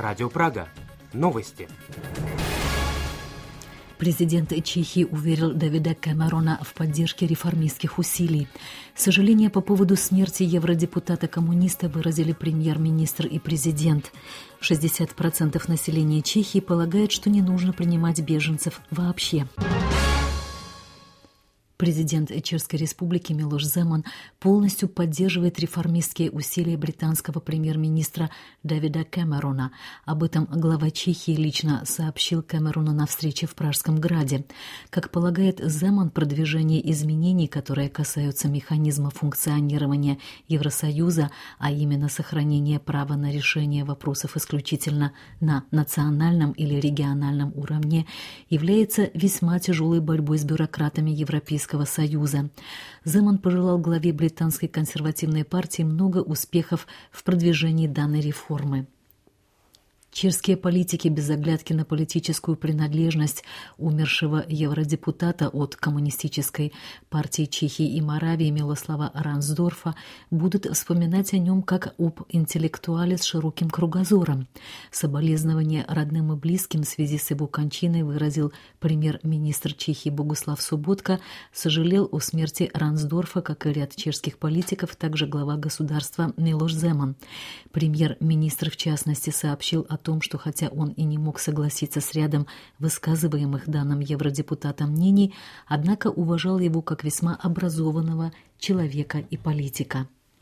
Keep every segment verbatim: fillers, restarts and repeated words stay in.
Радио Прага. Новости. Президент Чехии уверил Дэвида Кэмерона в поддержке реформистских усилий. Сожаление по поводу смерти евродепутата-коммуниста выразили премьер-министр и президент. шестьдесят процентов населения Чехии полагают, что не нужно принимать беженцев вообще. Президент Чешской Республики Милош Земан полностью поддерживает реформистские усилия британского премьер-министра Дэвида Кэмерона. Об этом глава Чехии лично сообщил Кэмерону на встрече в Пражском граде. Как полагает Земан, продвижение изменений, которые касаются механизма функционирования Евросоюза, а именно сохранение права на решение вопросов исключительно на национальном или региональном уровне, является весьма тяжелой борьбой с бюрократами Европейского Союза. Земан пожелал главе британской консервативной партии много успехов в продвижении данной реформы. Чешские политики без оглядки на политическую принадлежность умершего евродепутата от Коммунистической партии Чехии и Моравии Милослава Рансдорфа будут вспоминать о нем как об интеллектуале с широким кругозором. Соболезнования родным и близким в связи с его кончиной выразил премьер-министр Чехии Богуслав Соботка, сожалел о смерти Рансдорфа, как и ряд чешских политиков, также глава государства Милош Земан. Премьер-министр, в частности, сообщил о том, что хотя он и не мог согласиться с рядом высказываемых данным евродепутата мнений, однако уважал его как весьма образованного человека и политика.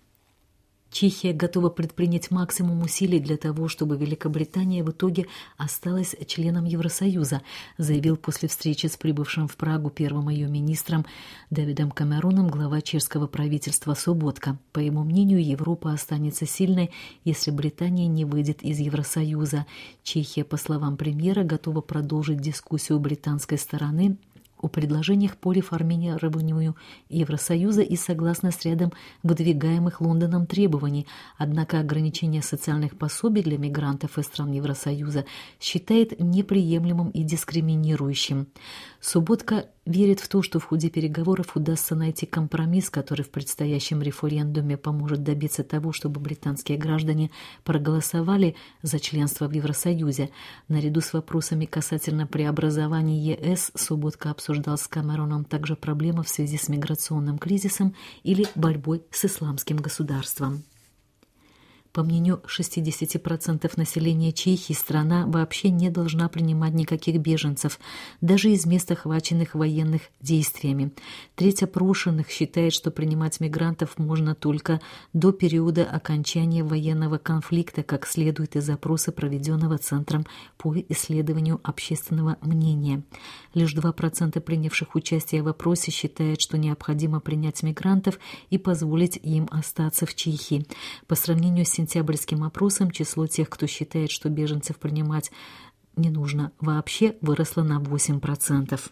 Чехия готова предпринять максимум усилий для того, чтобы Великобритания в итоге осталась членом Евросоюза, заявил после встречи с прибывшим в Прагу первым ее министром Дэвидом Кэмероном глава чешского правительства Соботка. По его мнению, Европа останется сильной, если Британия не выйдет из Евросоюза. Чехия, по словам премьера, готова продолжить дискуссию британской стороны о предложениях по реформированию Евросоюза и согласно с рядом выдвигаемых Лондоном требований, однако ограничение социальных пособий для мигрантов из стран Евросоюза считает неприемлемым и дискриминирующим. Соботка верит в то, что в ходе переговоров удастся найти компромисс, который в предстоящем референдуме поможет добиться того, чтобы британские граждане проголосовали за членство в Евросоюзе. Наряду с вопросами касательно преобразования ЕС Соботка обсуждал с Кэмероном также проблемы в связи с миграционным кризисом или борьбой с исламским государством. По мнению шестидесяти процентов населения Чехии, страна вообще не должна принимать никаких беженцев, даже из мест, охваченных военных действиями. Треть опрошенных считает, что принимать мигрантов можно только до периода окончания военного конфликта, как следует из опроса, проведенного Центром по исследованию общественного мнения. Лишь два процента принявших участие в опросе считают, что необходимо принять мигрантов и позволить им остаться в Чехии. По сравнению с сентябрьским опросом число тех, кто считает, что беженцев принимать не нужно вообще, выросло на восемь процентов.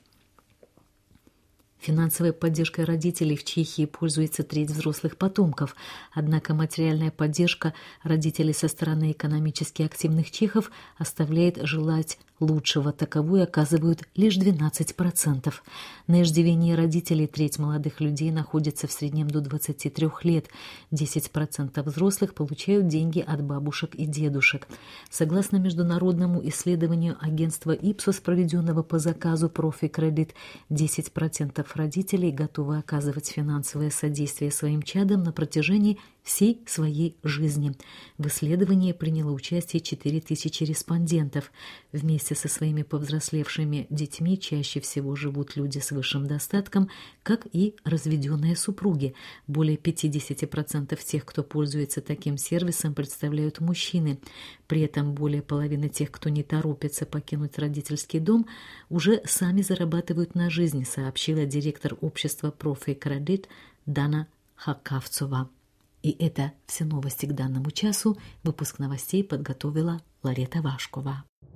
Финансовой поддержкой родителей в Чехии пользуется треть взрослых потомков, однако материальная поддержка родителей со стороны экономически активных чехов оставляет желать лучшего. Таковую оказывают лишь двенадцать процентов. На иждивении родителей треть молодых людей находится в среднем до двадцати трёх лет. десять процентов взрослых получают деньги от бабушек и дедушек. Согласно международному исследованию агентства Ipsos, проведенного по заказу Profi Credit, десять процентов родителей готовы оказывать финансовое содействие своим чадам на протяжении всей своей жизни. В исследовании приняло участие четыре тысячи респондентов. Вместе со своими повзрослевшими детьми чаще всего живут люди с высшим достатком, как и разведенные супруги. Более пятьдесят процентов тех, кто пользуется таким сервисом, представляют мужчины. При этом более половины тех, кто не торопится покинуть родительский дом, уже сами зарабатывают на жизнь, сообщила директор общества Profi Credit Дана Хакавцова. И это все новости к данному часу. Выпуск новостей подготовила Ларета Вашкова.